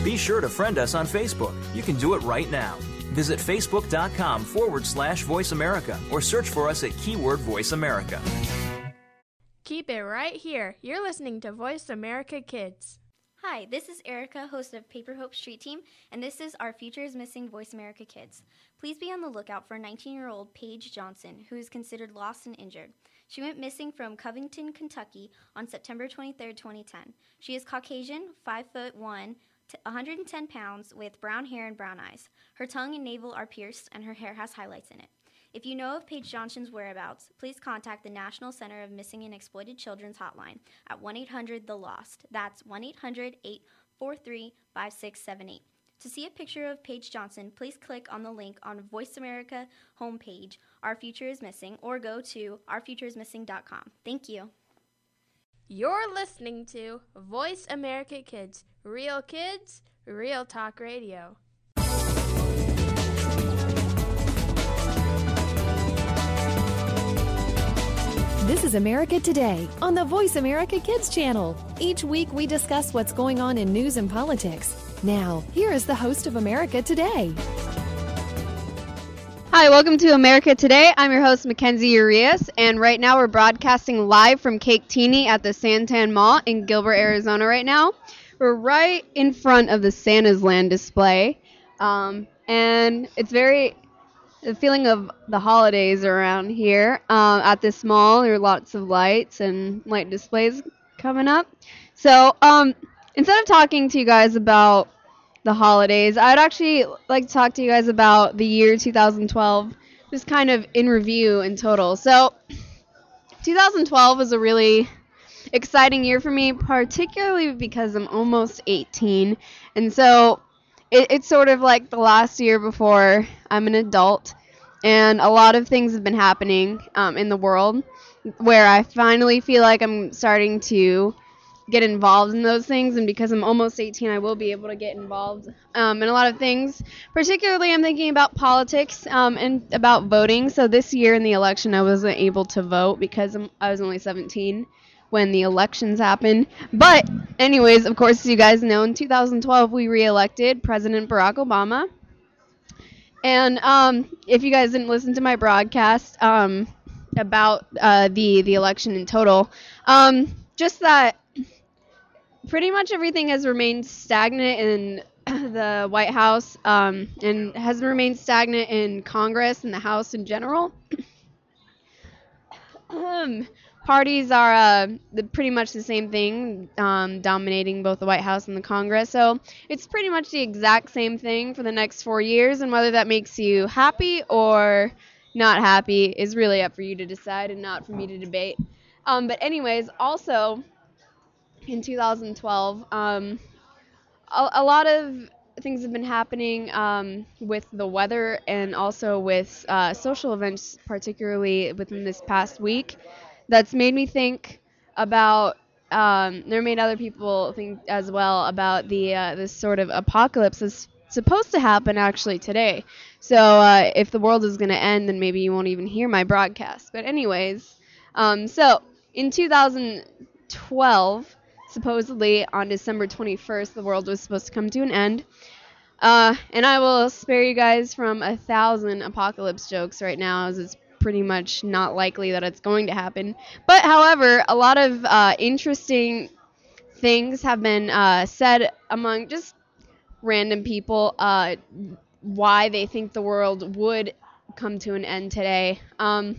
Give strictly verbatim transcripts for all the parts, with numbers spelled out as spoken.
Be sure to friend us on Facebook. You can do it right now. Visit facebook.com forward slash Voice America or search for us at keyword Voice America. Keep it right here. You're listening to Voice America Kids. Hi, this is Erica, host of Paper Hope Street Team, and this is Our Future is Missing Voice America Kids. Please be on the lookout for nineteen-year-old Paige Johnson, who is considered lost and injured. She went missing from Covington, Kentucky on September twenty-third, twenty ten. She is Caucasian, five foot one, one hundred ten pounds, with brown hair and brown eyes. Her tongue and navel are pierced, and her hair has highlights in it. If you know of Paige Johnson's whereabouts, please contact the National Center of Missing and Exploited Children's hotline at one eight hundred the lost. That's one eight hundred eight four three five six seven eight. To see a picture of Paige Johnson, please click on the link on Voice America homepage, Our Future is Missing, or go to our future is missing dot com. Thank you. You're listening to Voice America Kids. Real kids, real talk radio. This is America Today on the Voice America Kids channel. Each week we discuss what's going on in news and politics. Now, here is the host of America Today. Hi, welcome to America Today. I'm your host, Mackenzie Urias, and right now we're broadcasting live from Cake Teeny at the Santan Mall in Gilbert, Arizona right now. We're right in front of the Santa's Land display, um, and it's very... the feeling of the holidays around here uh, at this mall. There are lots of lights and light displays coming up. So um, instead of talking to you guys about the holidays, I'd actually like to talk to you guys about the year two thousand twelve, just kind of in review in total. So two thousand twelve was a really exciting year for me, particularly because I'm almost eighteen. And so It, it's sort of like the last year before I'm an adult, and a lot of things have been happening um, in the world where I finally feel like I'm starting to get involved in those things, and because I'm almost eighteen, I will be able to get involved um, in a lot of things. Particularly, I'm thinking about politics um, and about voting. So this year in the election, I wasn't able to vote because I'm, I was only seventeen when the elections happened. But anyways, of course, as you guys know, in two thousand twelve, we re-elected President Barack Obama. And um, if you guys didn't listen to my broadcast um, about uh, the, the election in total, um, just that pretty much everything has remained stagnant in the White House um, and has remained stagnant in Congress and the House in general. um, Parties are uh, the, pretty much the same thing, um, dominating both the White House and the Congress. So it's pretty much the exact same thing for the next four years, and whether that makes you happy or not happy is really up for you to decide and not for me to debate. Um, but anyways, also in two thousand twelve, um, a, a lot of things have been happening um, with the weather and also with uh, social events, particularly within this past week. That's made me think about, um, there made other people think as well about the uh, this sort of apocalypse that's supposed to happen actually today. So uh, if the world is going to end, then maybe you won't even hear my broadcast. But anyways, um, so in two thousand twelve, supposedly on December twenty-first, the world was supposed to come to an end. Uh, and I will spare you guys from a thousand apocalypse jokes right now, as it's pretty much not likely that it's going to happen. But however, a lot of uh, interesting things have been uh, said among just random people uh, why they think the world would come to an end today. Um,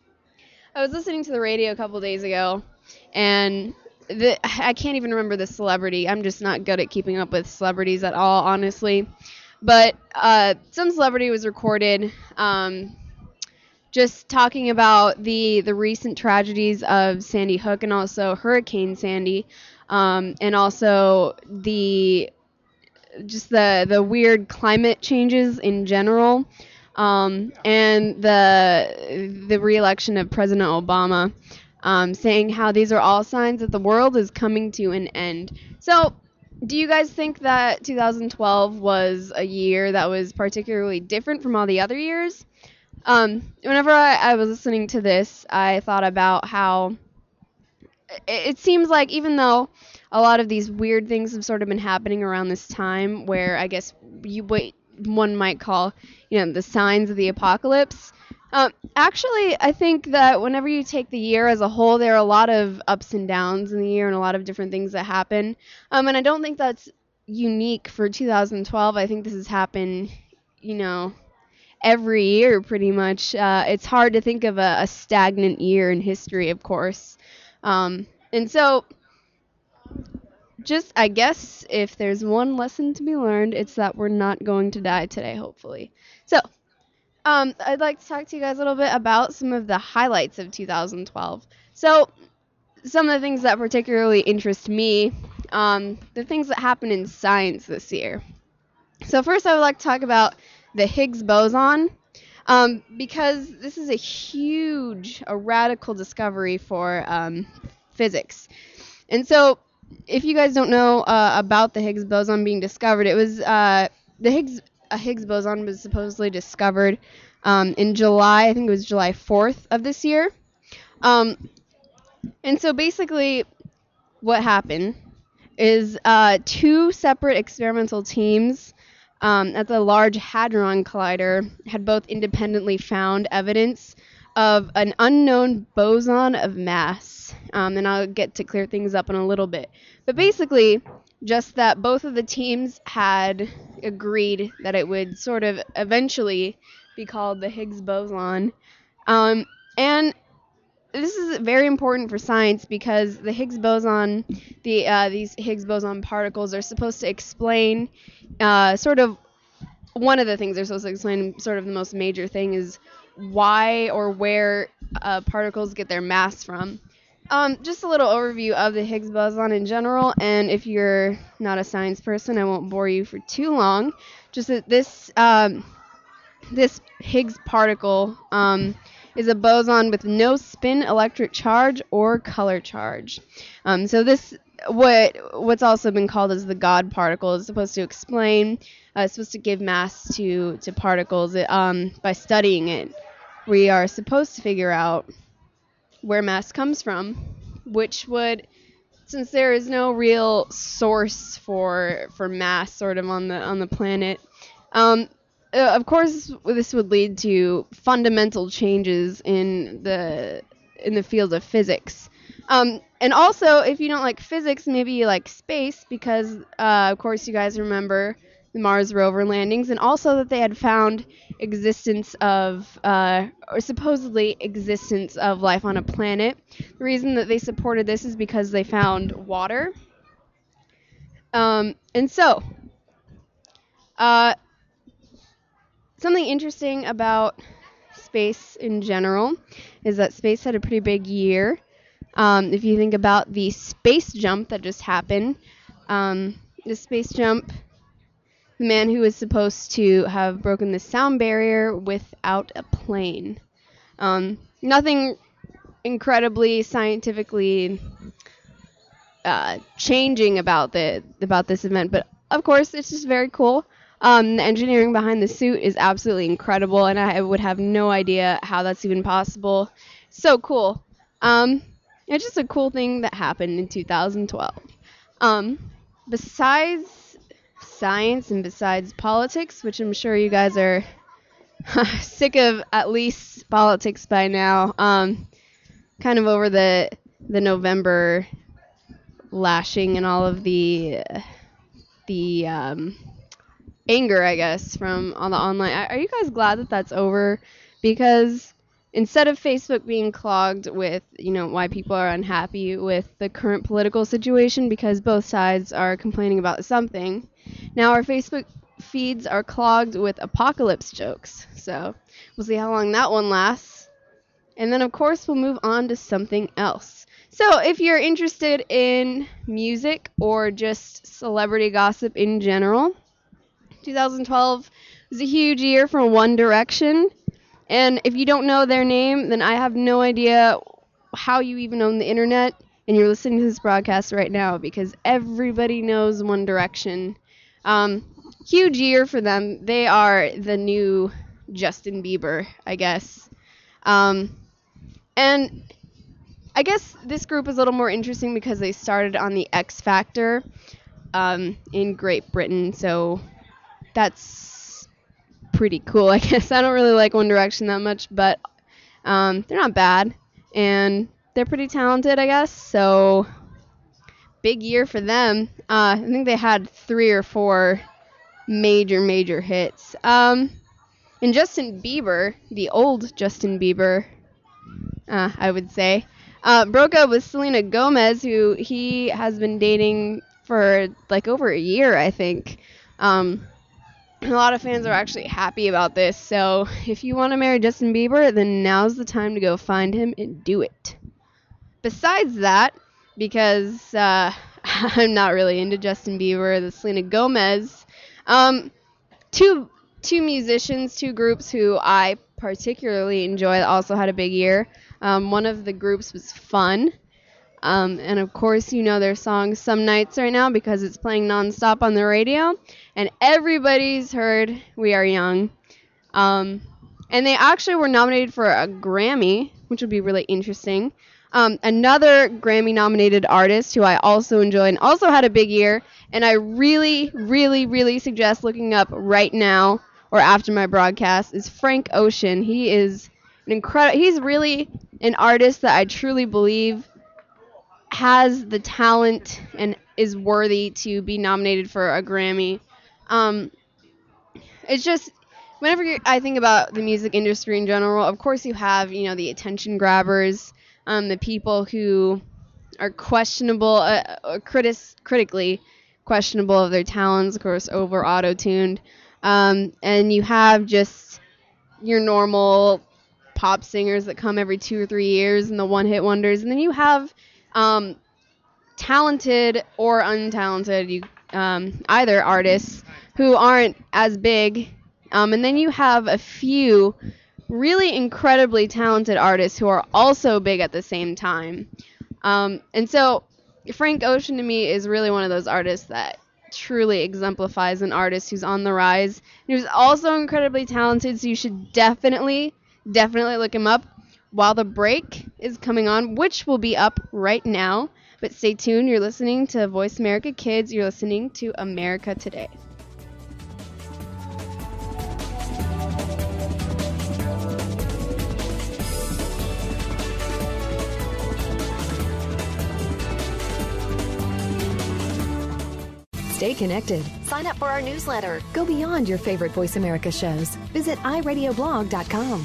I was listening to the radio a couple days ago, and the, I can't even remember the celebrity. I'm just not good at keeping up with celebrities at all, honestly. But uh, some celebrity was recorded um, just talking about the, the recent tragedies of Sandy Hook and also Hurricane Sandy, um, and also the just the the weird climate changes in general, um, and the the re-election of President Obama, um, saying how these are all signs that the world is coming to an end. So, do you guys think that two thousand twelve was a year that was particularly different from all the other years? Um, whenever I, I was listening to this, I thought about how it, it seems like even though a lot of these weird things have sort of been happening around this time, where I guess you what one might call, you know, the signs of the apocalypse. Um, actually, I think that whenever you take the year as a whole, there are a lot of ups and downs in the year and a lot of different things that happen. Um, and I don't think that's unique for two thousand twelve. I think this has happened, you know, every year pretty much. Uh, it's hard to think of a, a stagnant year in history, of course. Um, and so, just, I guess, if there's one lesson to be learned, it's that we're not going to die today, hopefully. So, Um, I'd like to talk to you guys a little bit about some of the highlights of two thousand twelve. So, some of the things that particularly interest me, um, the things that happened in science this year. So first I would like to talk about the Higgs boson, um, because this is a huge, a radical discovery for um, physics. And so, if you guys don't know uh, about the Higgs boson being discovered, it was, uh, the Higgs a Higgs boson was supposedly discovered um, in July, I think it was July fourth of this year. Um, and so basically what happened is uh, two separate experimental teams um, at the Large Hadron Collider had both independently found evidence of an unknown boson of mass. Um, and I'll get to clear things up in a little bit. But basically, just that both of the teams had agreed that it would sort of eventually be called the Higgs boson. Um, and this is very important for science because the Higgs boson, the uh, these Higgs boson particles are supposed to explain uh, sort of one of the things they're supposed to explain, sort of the most major thing, is why or where uh, particles get their mass from. Um, just a little overview of the Higgs boson in general, and if you're not a science person, I won't bore you for too long. Just that this um, this Higgs particle um, is a boson with no spin, electric charge, or color charge. Um, so this what what's also been called as the God particle is supposed to explain, uh, it's supposed to give mass to to particles. It, um, by studying it, we are supposed to figure out where mass comes from, which would, since there is no real source for for mass sort of on the on the planet, um, uh, of course this would lead to fundamental changes in the in the field of physics. Um, and also, if you don't like physics, maybe you like space, because uh, of course you guys remember the Mars rover landings, and also that they had found existence of, uh, or supposedly existence of life on a planet. The reason that they supported this is because they found water. Um, and so, uh, something interesting about space in general is that space had a pretty big year. Um, if you think about the space jump that just happened, um, the space jump, the man who was supposed to have broken the sound barrier without a plane. Um, nothing incredibly scientifically uh, changing about the about this event, but of course it's just very cool. Um, the engineering behind the suit is absolutely incredible, and I would have no idea how that's even possible. So cool. Um, it's just a cool thing that happened in two thousand twelve. Um, besides science and besides politics, which I'm sure you guys are sick of at least politics by now, um, kind of over the the November lashing and all of the the um, anger, I guess, from on the online. Are you guys glad that that's over? Because instead of Facebook being clogged with, you know, why people are unhappy with the current political situation because both sides are complaining about something, now our Facebook feeds are clogged with apocalypse jokes. So we'll see how long that one lasts. And then, of course, we'll move on to something else. So if you're interested in music or just celebrity gossip in general, two thousand twelve was a huge year for One Direction. And if you don't know their name, then I have no idea how you even own the internet and you're listening to this broadcast right now, because everybody knows One Direction. Um, huge year for them. They are the new Justin Bieber, I guess. Um, and I guess this group is a little more interesting because they started on the X Factor um, in Great Britain, so that's pretty cool, I guess. I don't really like One Direction that much, but um, they're not bad, and they're pretty talented, I guess, so big year for them. Uh, I think they had three or four major, major hits. Um, and Justin Bieber, the old Justin Bieber, uh, I would say, uh, broke up with Selena Gomez, who he has been dating for like over a year, I think. Um, a lot of fans are actually happy about this, so if you want to marry Justin Bieber, then now's the time to go find him and do it. Besides that, because uh, I'm not really into Justin Bieber, the Selena Gomez, um, two two musicians, two groups who I particularly enjoy also had a big year. Um, one of the groups was Fun, um, and of course you know their song Some Nights right now because it's playing nonstop on the radio, and everybody's heard We Are Young. Um, and they actually were nominated for a Grammy, which would be really interesting. Um, another Grammy-nominated artist who I also enjoy and also had a big year, and I really, really, really suggest looking up right now or after my broadcast, is Frank Ocean. He is an incredible. He's really an artist that I truly believe has the talent and is worthy to be nominated for a Grammy. Um, it's just whenever you're, I think about the music industry in general, of course you have you know the attention grabbers. Um, the people who are questionable, uh, uh, critis- critically questionable of their talents, of course, over auto-tuned. Um, and you have just your normal pop singers that come every two or three years and the one-hit wonders. And then you have um, talented or untalented, you, um, either artists who aren't as big. Um, and then you have a few really incredibly talented artists who are also big at the same time. Um, and so Frank Ocean to me is really one of those artists that truly exemplifies an artist who's on the rise. And who's also incredibly talented, so you should definitely, definitely look him up while the break is coming on, which will be up right now. But stay tuned. You're listening to Voice America Kids. You're listening to America Today. Stay connected. Sign up for our newsletter. Go beyond your favorite Voice America shows. Visit i radio blog dot com.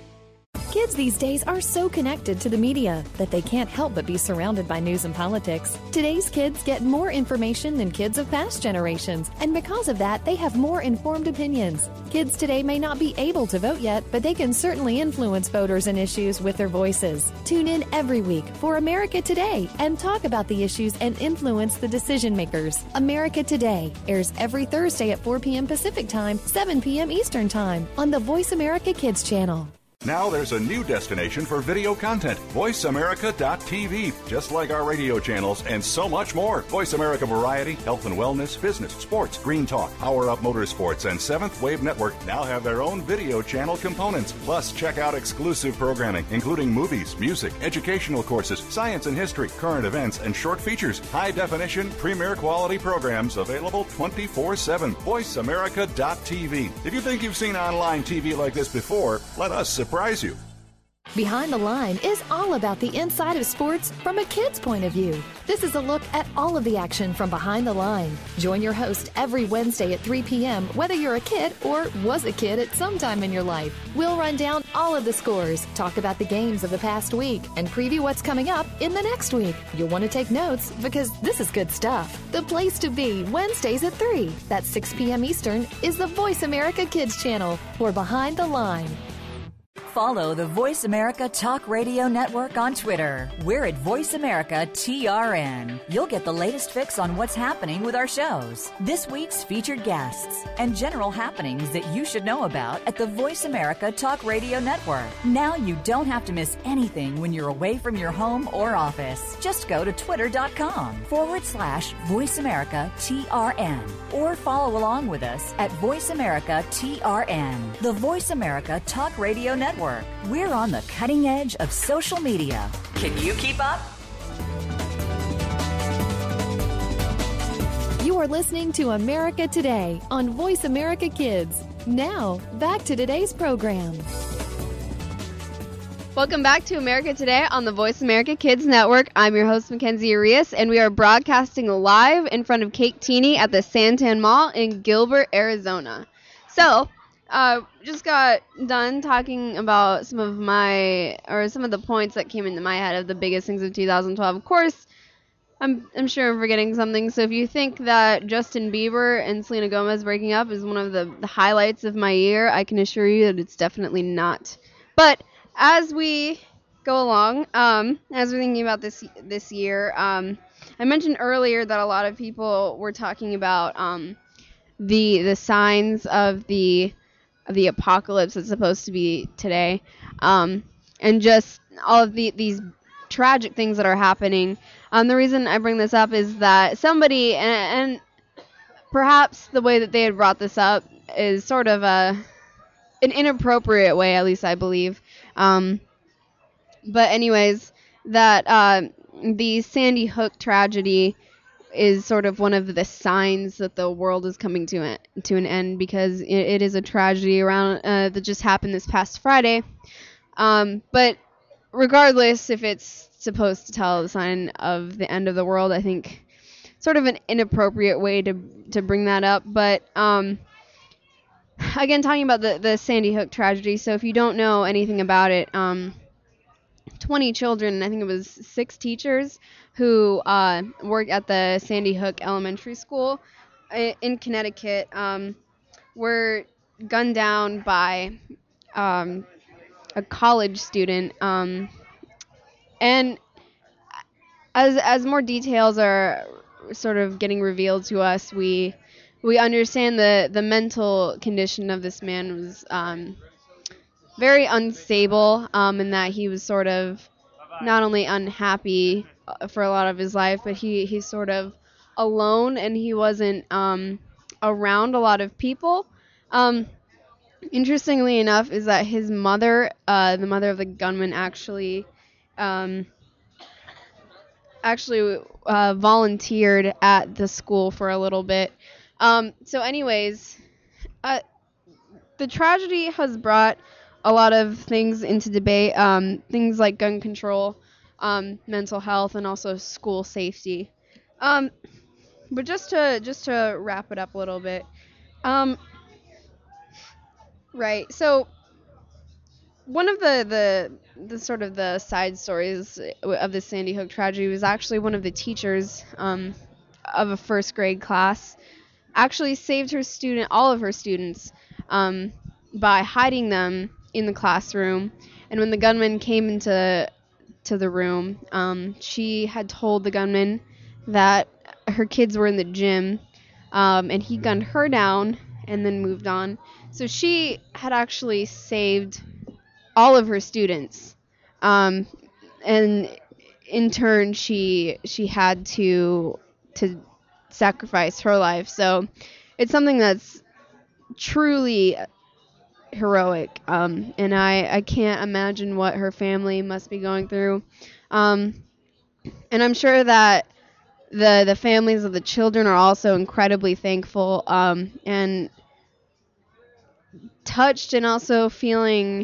Kids these days are so connected to the media that they can't help but be surrounded by news and politics. Today's kids get more information than kids of past generations, and because of that, they have more informed opinions. Kids today may not be able to vote yet, but they can certainly influence voters and issues with their voices. Tune in every week for America Today and talk about the issues and influence the decision makers. America Today airs every Thursday at four p.m. Pacific Time, seven p.m. Eastern Time on the Voice America Kids channel. Now there's a new destination for video content, voice america dot t v. Just like our radio channels and so much more. Voice America Variety, Health and Wellness, Business, Sports, Green Talk, Power Up Motorsports, and Seventh Wave Network now have their own video channel components. Plus, check out exclusive programming, including movies, music, educational courses, science and history, current events, and short features. High-definition, premier quality programs available twenty-four seven. voice america dot t v. If you think you've seen online T V like this before, let us surprise you. Behind the Line is all about the inside of sports from a kid's point of view. This is a look at all of the action from behind the line. Join your host every Wednesday at three p.m. whether you're a kid or was a kid at some time in your life. We'll run down all of the scores, talk about the games of the past week, and preview what's coming up in the next week. You'll want to take notes because this is good stuff. The place to be Wednesdays at three. That's six p.m. Eastern is the Voice America Kids channel for Behind the Line. Follow the Voice America Talk Radio Network on Twitter. We're at Voice America T R N. You'll get the latest fix on what's happening with our shows, this week's featured guests, and general happenings that you should know about at the Voice America Talk Radio Network. Now you don't have to miss anything when you're away from your home or office. Just go to twitter.com forward slash Voice America T R N or follow along with us at Voice America T R N, the Voice America Talk Radio Network. Network. We're on the cutting edge of social media. Can you keep up? You are listening to America Today on Voice America Kids. Now, back to today's program. Welcome back to America Today on the Voice America Kids Network. I'm your host, Mackenzie Arias, and we are broadcasting live in front of Kate Teeny at the Santan Mall in Gilbert, Arizona. So, uh, just got done talking about some of my, or some of the points that came into my head of the biggest things of two thousand twelve. Of course, I'm, I'm sure I'm forgetting something. So if you think that Justin Bieber and Selena Gomez breaking up is one of the, the highlights of my year, I can assure you that it's definitely not. But as we go along, um, as we're thinking about this this year, um, I mentioned earlier that a lot of people were talking about um, the the signs of the of the apocalypse that's supposed to be today, um, and just all of the these tragic things that are happening. Um, the reason I bring this up is that somebody, and, and perhaps the way that they had brought this up is sort of a an inappropriate way, at least I believe. Um, but anyways, that uh, the Sandy Hook tragedy is sort of one of the signs that the world is coming to an, to an end, because it, it is a tragedy around uh, that just happened this past Friday. Um, but regardless if it's supposed to tell the sign of the end of the world, I think sort of an inappropriate way to to bring that up. But um, again, talking about the, the Sandy Hook tragedy, so if you don't know anything about it, um, twenty children, I think it was six teachers who uh, work at the Sandy Hook Elementary School in Connecticut, um, were gunned down by um, a college student. Um, and as as more details are sort of getting revealed to us, we we understand the the mental condition of this man was um, very unstable, um, in that he was sort of not only unhappy for a lot of his life, but he he's sort of alone, and he wasn't um, around a lot of people. Um, interestingly enough, is that his mother, uh, the mother of the gunman, actually um, actually uh, volunteered at the school for a little bit. Um, so anyways, uh, the tragedy has brought a lot of things into debate, um, things like gun control, um, mental health, and also school safety. Um, but just to just to wrap it up a little bit, um, right? So one of the, the the sort of the side stories of the Sandy Hook tragedy was actually one of the teachers um, of a first grade class actually saved her student, all of her students, um, by hiding them in the classroom. And when the gunman came into to the room, um, she had told the gunman that her kids were in the gym, um, and he gunned her down and then moved on. So she had actually saved all of her students, um, and in turn she she had to to sacrifice her life. So it's something that's truly heroic, um, and I, I can't imagine what her family must be going through. Um, and I'm sure that the the families of the children are also incredibly thankful, um, and touched, and also feeling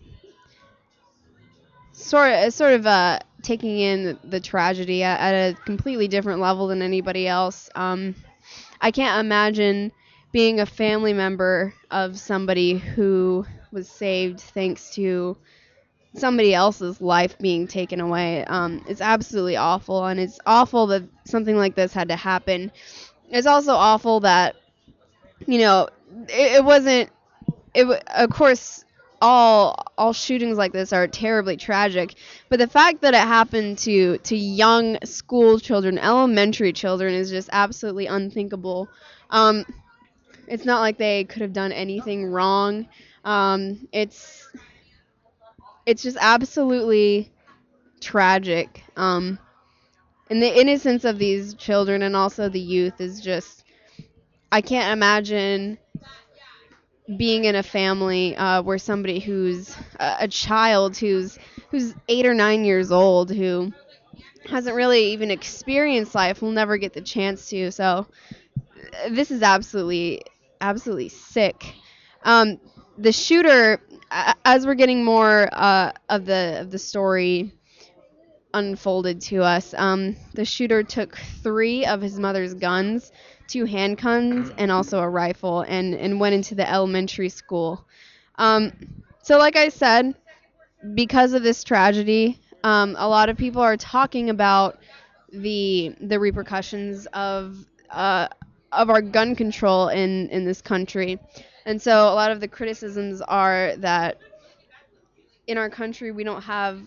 sort of, sort of uh, taking in the tragedy at, at a completely different level than anybody else. Um, I can't imagine being a family member of somebody who was saved thanks to somebody else's life being taken away. Um, it's absolutely awful, and it's awful that something like this had to happen. It's also awful that, you know, it, it wasn't, it w- of course, all all shootings like this are terribly tragic, but the fact that it happened to, to young school children, elementary children, is just absolutely unthinkable. Um, it's not like they could have done anything wrong. Um, it's it's just absolutely tragic. Um, and the innocence of these children and also the youth is just, I can't imagine being in a family uh, where somebody who's a, a child who's who's eight or nine years old who hasn't really even experienced life will never get the chance to. So this is absolutely absolutely sick. Um, the shooter, as we're getting more uh, of the of the story unfolded to us, um, the shooter took three of his mother's guns, two handguns, and also a rifle, and, and went into the elementary school. Um, so like I said, because of this tragedy, um, a lot of people are talking about the the repercussions of uh, of our gun control in, in this country. And so a lot of the criticisms are that in our country we don't have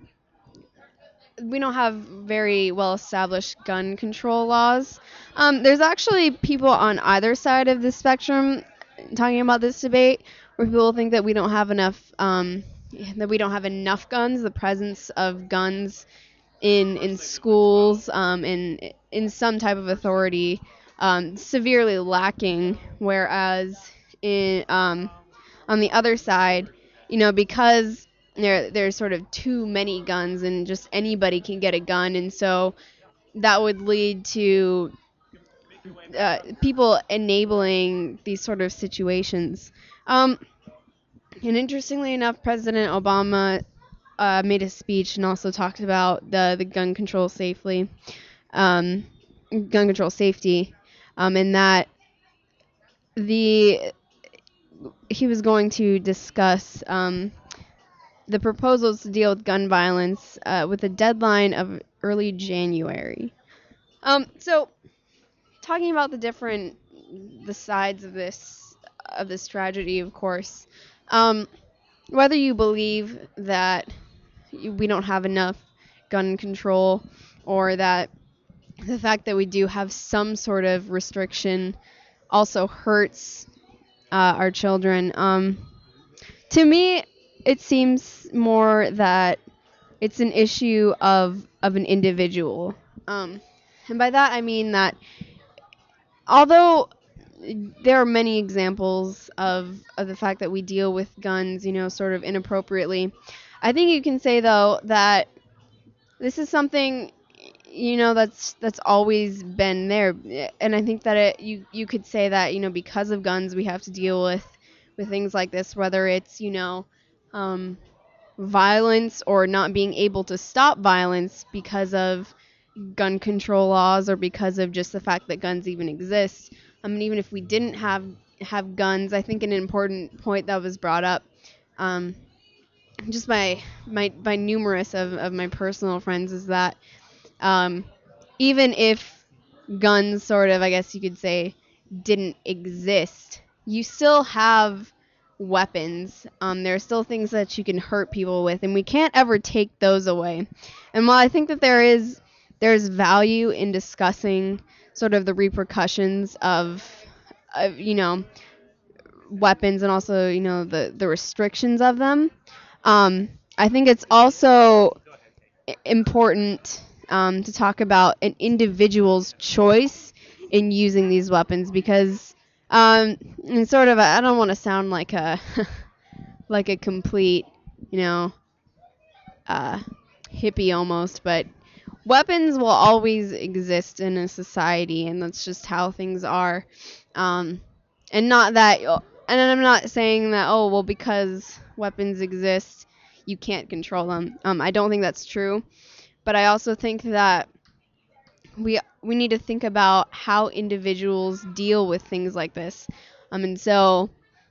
we don't have very well established gun control laws. Um, there's actually people on either side of the spectrum talking about this debate, where people think that we don't have enough um, that we don't have enough guns, the presence of guns in in schools, um, in in some type of authority, um, severely lacking. Whereas in um, on the other side, you know, because there there's sort of too many guns and just anybody can get a gun, and so that would lead to uh, people enabling these sort of situations. Um, and interestingly enough, President Obama uh, made a speech and also talked about the the gun control safely, um, gun control safety, um, and that the he was going to discuss um, the proposals to deal with gun violence uh, with a deadline of early January. Um, so, talking about the different the sides of this of this tragedy, of course, um, whether you believe that we don't have enough gun control, or that the fact that we do have some sort of restriction also hurts uh, our children. Um, to me, it seems more that it's an issue of of an individual. Um, and by that I mean that although there are many examples of, of the fact that we deal with guns, you know, sort of inappropriately, I think you can say, though, that this is something, you know, that's that's always been there. And I think that it, you, you could say that, you know, because of guns, we have to deal with, with things like this, whether it's, you know, um, violence or not being able to stop violence because of gun control laws or because of just the fact that guns even exist. I mean, even if we didn't have have guns, I think an important point that was brought up um, just by my by numerous of, of my personal friends is that um, even if guns sort of, I guess you could say, didn't exist, you still have weapons. Um, there are still things that you can hurt people with, and we can't ever take those away. And while I think that there is there's value in discussing sort of the repercussions of, of, you know, weapons and also, you know, the, the restrictions of them, um, I think it's also important um, to talk about an individual's choice in using these weapons, because um, and sort of, a, I don't want to sound like a like a complete, you know, uh, hippie almost, but weapons will always exist in a society, and that's just how things are. Um, and not that, and I'm not saying that, oh, well, because weapons exist, you can't control them. Um, I don't think that's true. But I also think that we we need to think about how individuals deal with things like this. Um, and so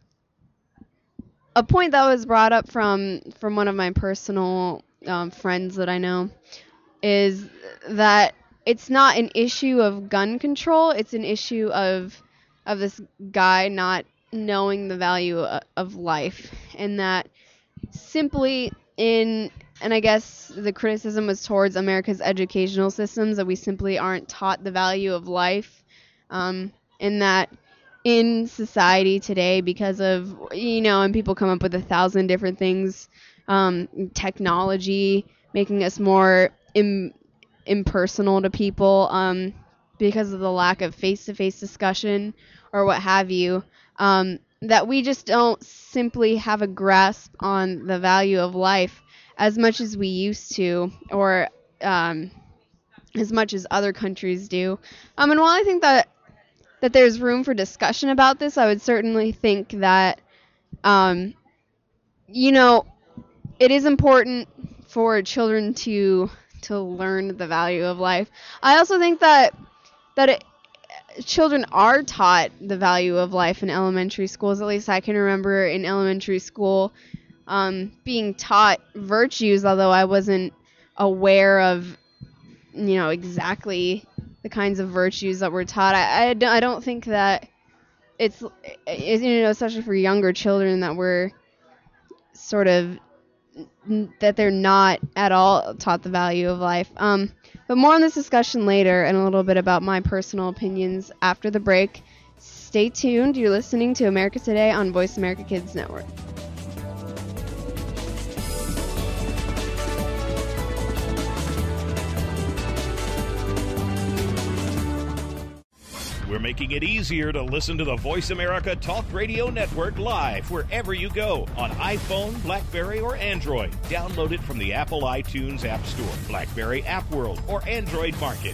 a point that was brought up from, from one of my personal um, friends that I know is that it's not an issue of gun control, it's an issue of of this guy not knowing the value of, of life, and that simply in, and I guess the criticism was towards America's educational systems, that we simply aren't taught the value of life, um, and that in society today, because of, you know, and people come up with a thousand different things, um, technology making us more Im- impersonal to people, um, because of the lack of face-to-face discussion or what have you. Um, that we just don't simply have a grasp on the value of life as much as we used to, or um, as much as other countries do. Um, and while I think that that there's room for discussion about this, I would certainly think that, um, you know, it is important for children to to learn the value of life. I also think that that it, children are taught the value of life in elementary schools. At least I can remember in elementary school um, being taught virtues, although I wasn't aware of, you know, exactly the kinds of virtues that were taught. I, I, don't, I don't think that it's, it's, you know, especially for younger children, that we're sort of, that they're not at all taught the value of life. Um, but more on this discussion later, and a little bit about my personal opinions after the break. Stay tuned. You're listening to America Today on Voice America Kids Network. We're making it easier to listen to the Voice America Talk Radio Network live wherever you go on iPhone, BlackBerry, or Android. Download it from the Apple iTunes App Store, BlackBerry App World, or Android Market.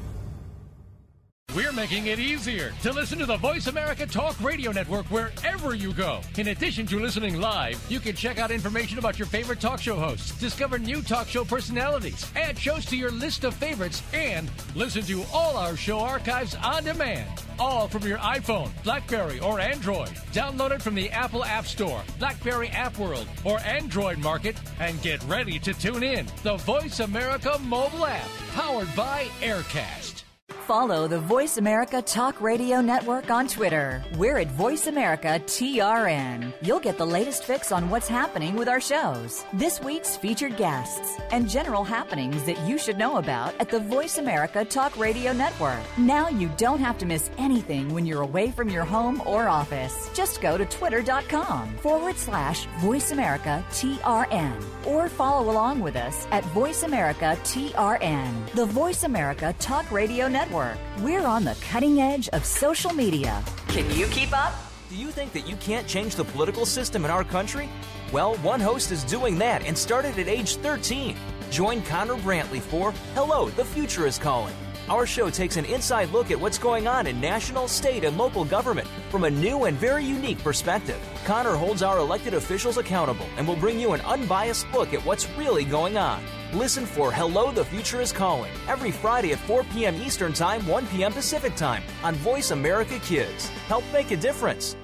We're making it easier to listen to the Voice America Talk Radio Network wherever you go. In addition to listening live, you can check out information about your favorite talk show hosts, discover new talk show personalities, add shows to your list of favorites, and listen to all our show archives on demand. All from your iPhone, BlackBerry, or Android. Download it from the Apple App Store, BlackBerry App World, or Android Market, and get ready to tune in. The Voice America mobile app, powered by Aircast. Follow the Voice America Talk Radio Network on Twitter. We're at Voice America T R N. You'll get the latest fix on what's happening with our shows, this week's featured guests, and general happenings that you should know about at the Voice America Talk Radio Network. Now you don't have to miss anything when you're away from your home or office. Just go to twitter.com forward slash Voice America T R N or follow along with us at Voice America T R N. The Voice America Talk Radio Network. We're on the cutting edge of social media. Can you keep up? Do you think that you can't change the political system in our country? Well, one host is doing that and started at age thirteen. Join Connor Brantley for Hello, the Future is Calling. Our show takes an inside look at what's going on in national, state, and local government from a new and very unique perspective. Connor holds our elected officials accountable and will bring you an unbiased look at what's really going on. Listen for Hello, the Future is Calling every Friday at four p.m. Eastern Time, one p.m. Pacific Time on Voice America Kids. Help make a difference.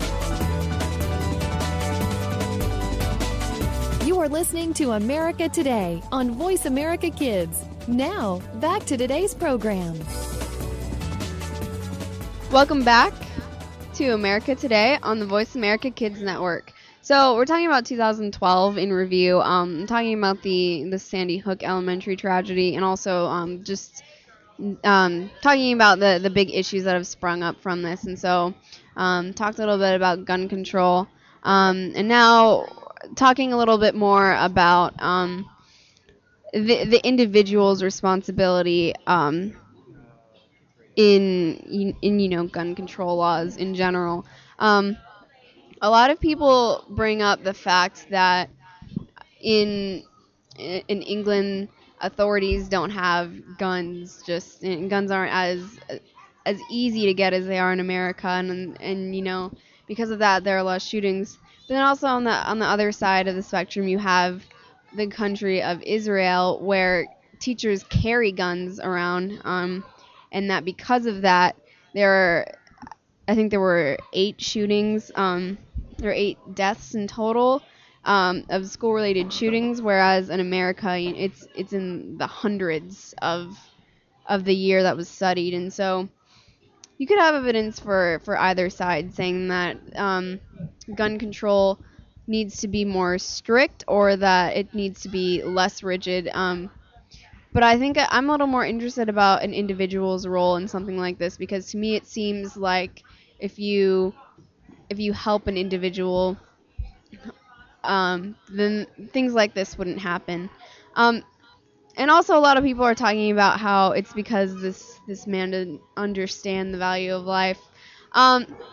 You are listening to America Today on Voice America Kids. Now, back to today's program. Welcome back to America Today on the Voice America Kids Network. So we're talking about two thousand twelve in review, um, talking about the, the Sandy Hook Elementary tragedy, and also um, just um, talking about the, the big issues that have sprung up from this. And so um, talked a little bit about gun control, um, and now talking a little bit more about um, the, the individual's responsibility um, in, in, you know, gun control laws in general. Um, A lot of people bring up the fact that in in England, authorities don't have guns. Just and guns aren't as as easy to get as they are in America, and and you know because of that there are a lot of shootings. But then also on the on the other side of the spectrum, you have the country of Israel, where teachers carry guns around, um, and that because of that, there are, I think there were eight shootings. Um, There are eight deaths in total um, of school-related shootings, whereas in America, it's it's in the hundreds of of the year that was studied. And so you could have evidence for, for either side saying that um, gun control needs to be more strict or that it needs to be less rigid. Um, but I think I'm a little more interested about an individual's role in something like this, because to me it seems like if you... if you help an individual, um, then things like this wouldn't happen. Um, and also a lot of people are talking about how it's because this, this man didn't understand the value of life. Um,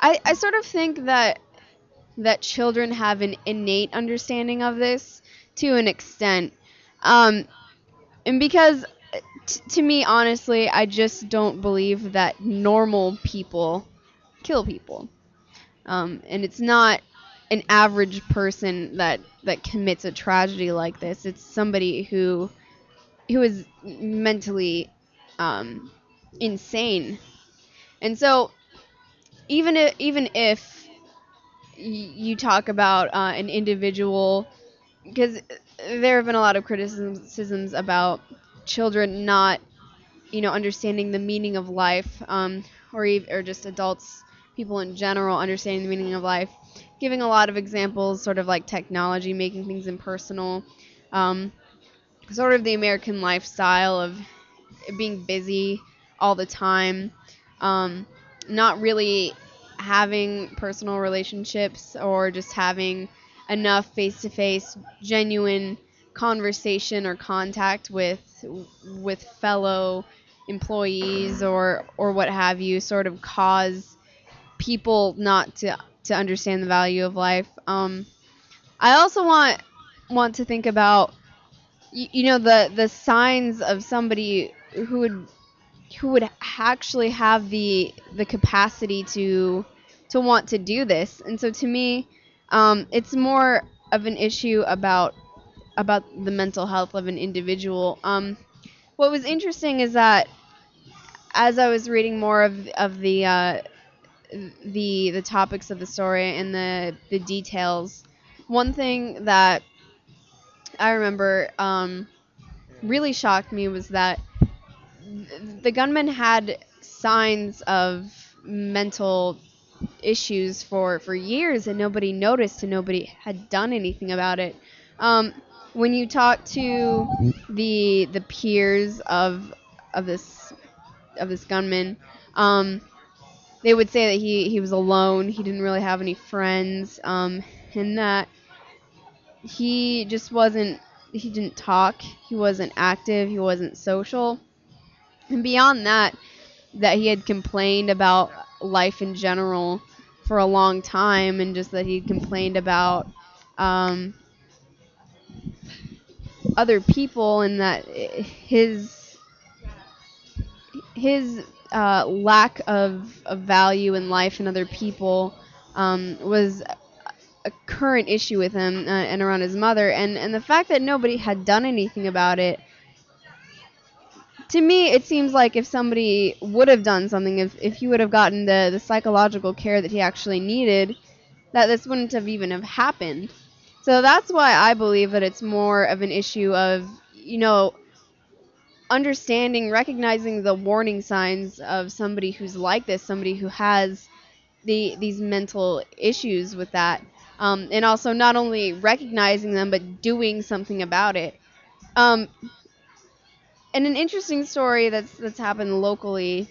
I, I sort of think that that children have an innate understanding of this to an extent. Um, and because, t- to me, honestly, I just don't believe that normal people kill people. Um, and it's not an average person that, that commits a tragedy like this. It's somebody who who is mentally um, insane. And so even if, even if y- you talk about uh, an individual, because there have been a lot of criticisms about children not, you know, understanding the meaning of life, um, or ev- or just adults, people in general, understanding the meaning of life. Giving a lot of examples, sort of like technology making things impersonal, um, sort of the American lifestyle of being busy all the time, um, not really having personal relationships or just having enough face-to-face, genuine conversation or contact with with fellow employees or or what have you, sort of cause people not to to understand the value of life. Um, I also want want to think about you, you know the the signs of somebody who would who would actually have the the capacity to to want to do this. And so to me, um, it's more of an issue about about the mental health of an individual. Um, what was interesting is that as I was reading more of of the uh, the the topics of the story and the the details, one thing that I remember um, really shocked me was that th- the gunman had signs of mental issues for, for years, and nobody noticed and nobody had done anything about it. Um, when you talk to the the peers of of this of this gunman, um, they would say that he, he was alone. He didn't really have any friends, um, and that he just wasn't. He didn't talk. He wasn't active. He wasn't social. And beyond that, that he had complained about life in general for a long time, and just that he complained about um, other people, and that his his uh, lack of, of value in life and other people um, was a current issue with him uh, and around his mother, and, and the fact that nobody had done anything about it. To me, it seems like if somebody would have done something, if, if he would have gotten the, the psychological care that he actually needed, that this wouldn't have even have happened. So that's why I believe that it's more of an issue of, you know, understanding, recognizing the warning signs of somebody who's like this, somebody who has the these mental issues with that, um, and also not only recognizing them but doing something about it. Um, and an interesting story that's that's happened locally,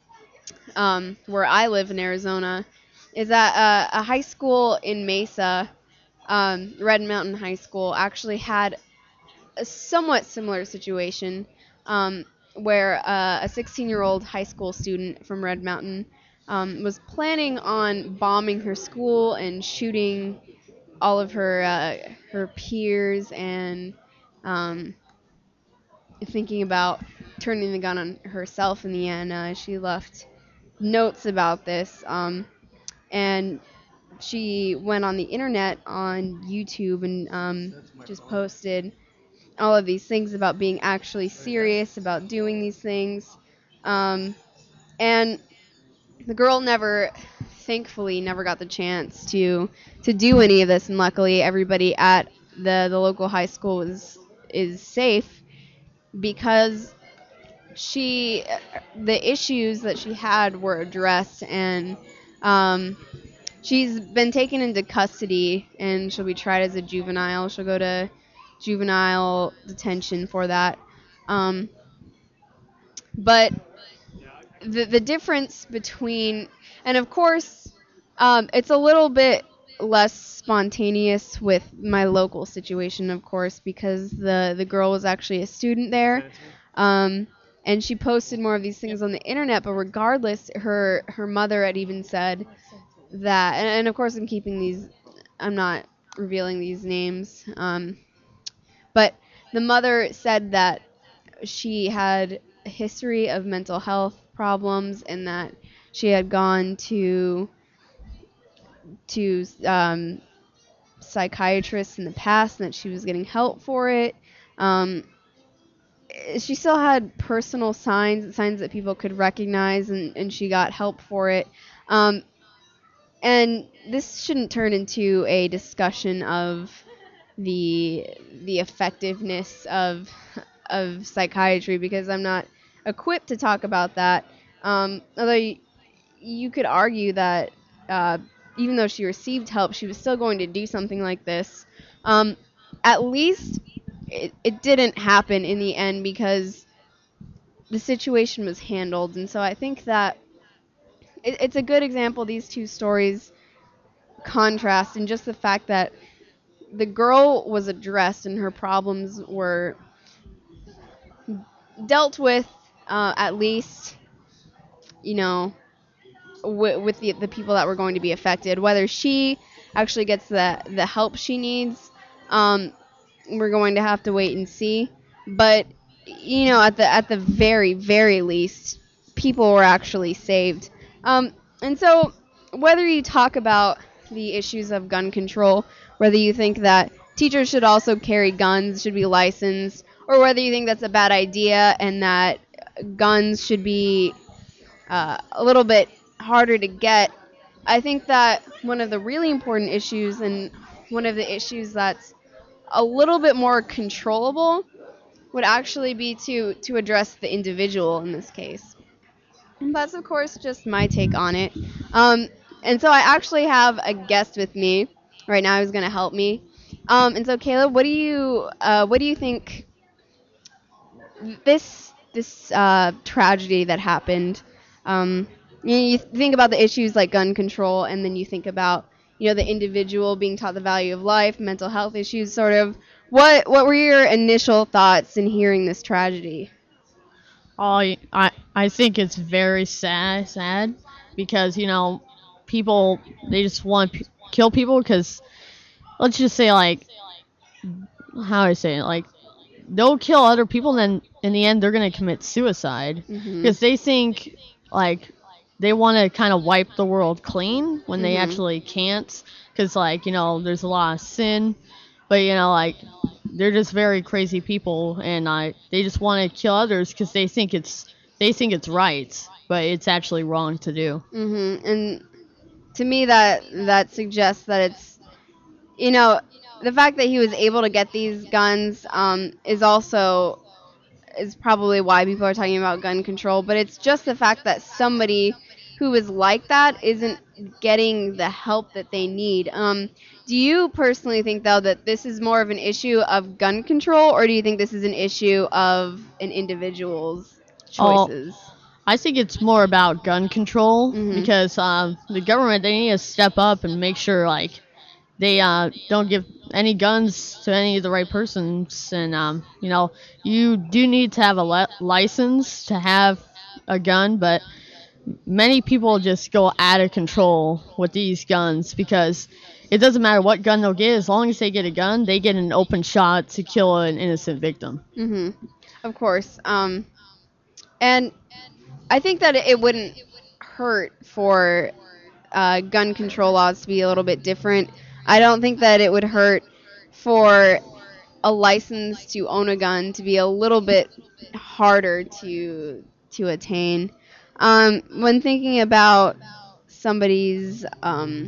um, where I live in Arizona, is that uh, a high school in Mesa, um, Red Mountain High School, actually had a somewhat similar situation, um, where uh, a sixteen-year-old high school student from Red Mountain um, was planning on bombing her school and shooting all of her uh, her peers, and um, thinking about turning the gun on herself in the end. Uh, she left notes about this, um, and she went on the internet on YouTube and um, just posted all of these things about being actually serious about doing these things. Um, and the girl never, thankfully, never got the chance to to do any of this. And luckily, everybody at the, the local high school was is safe, because she, the issues that she had were addressed, and um, she's been taken into custody, and she'll be tried as a juvenile. She'll go to juvenile detention for that. Um, but the the difference between, and of course, um, it's a little bit less spontaneous with my local situation, of course, because the, the girl was actually a student there. Um, and she posted more of these things on the internet, but regardless, her her mother had even said that, and, and of course I'm keeping these, I'm not revealing these names, um, but the mother said that she had a history of mental health problems and that she had gone to to um, psychiatrists in the past and that she was getting help for it. Um, she still had personal signs, signs that people could recognize, and, and she got help for it. Um, and this shouldn't turn into a discussion of the the effectiveness of of psychiatry, because I'm not equipped to talk about that. Um, although you, you could argue that uh, even though she received help, she was still going to do something like this. Um, at least it, it didn't happen in the end because the situation was handled. And so I think that it, it's a good example, these two stories contrast, in just the fact that the girl was addressed and her problems were dealt with, uh, at least, you know, w- with the, the people that were going to be affected. Whether she actually gets the, the help she needs, um, we're going to have to wait and see. But, you know, at the at the very, very least, people were actually saved. Um, and so whether you talk about the issues of gun control, whether you think that teachers should also carry guns, should be licensed, or whether you think that's a bad idea and that guns should be uh, a little bit harder to get, I think that one of the really important issues, and one of the issues that's a little bit more controllable, would actually be to, to address the individual in this case. And that's, of course, just my take on it. Um, and so I actually have a guest with me right now who's going to help me. Um, and so, Caleb, what do you uh, what do you think this this uh, tragedy that happened? Um, you, you think about the issues like gun control, and then you think about, you know, the individual being taught the value of life, mental health issues, sort of. What what were your initial thoughts in hearing this tragedy? Oh, I I think it's very sad, sad because, you know, people, they just want to p- kill people because, let's just say, like, how do I say it, like, they'll kill other people, and then in the end they're going to commit suicide because mm-hmm. they think, like, they want to kind of wipe the world clean when mm-hmm. they actually can't, because, like, you know, there's a lot of sin, but, you know, like, they're just very crazy people, and uh, they just want to kill others because they think it's they think it's right, but it's actually wrong to do. Mm-hmm. And to me, that that suggests that it's, you know, the fact that he was able to get these guns um, is also is probably why people are talking about gun control. But it's just the fact that somebody who is like that isn't getting the help that they need. Um, do you personally think, though, that this is more of an issue of gun control, or do you think this is an issue of an individual's choices? Oh, I think it's more about gun control mm-hmm. because um, the government, they need to step up and make sure, like, they uh, don't give any guns to any of the right persons. And, um, you know, you do need to have a le- license to have a gun, but many people just go out of control with these guns because it doesn't matter what gun they'll get. As long as they get a gun, they get an open shot to kill an innocent victim. Mm-hmm. Of course. Um, and I think that it wouldn't hurt for uh, gun control laws to be a little bit different. I don't think that it would hurt for a license to own a gun to be a little bit harder to to attain. Um, when thinking about somebody's um,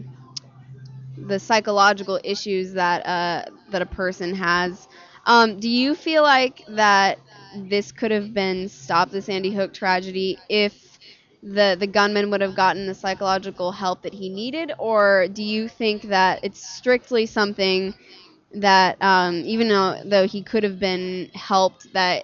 the psychological issues that uh, that a person has, um, do you feel like that this could have been stopped, the Sandy Hook tragedy, if the the gunman would have gotten the psychological help that he needed, or do you think that it's strictly something that um, even though though he could have been helped, that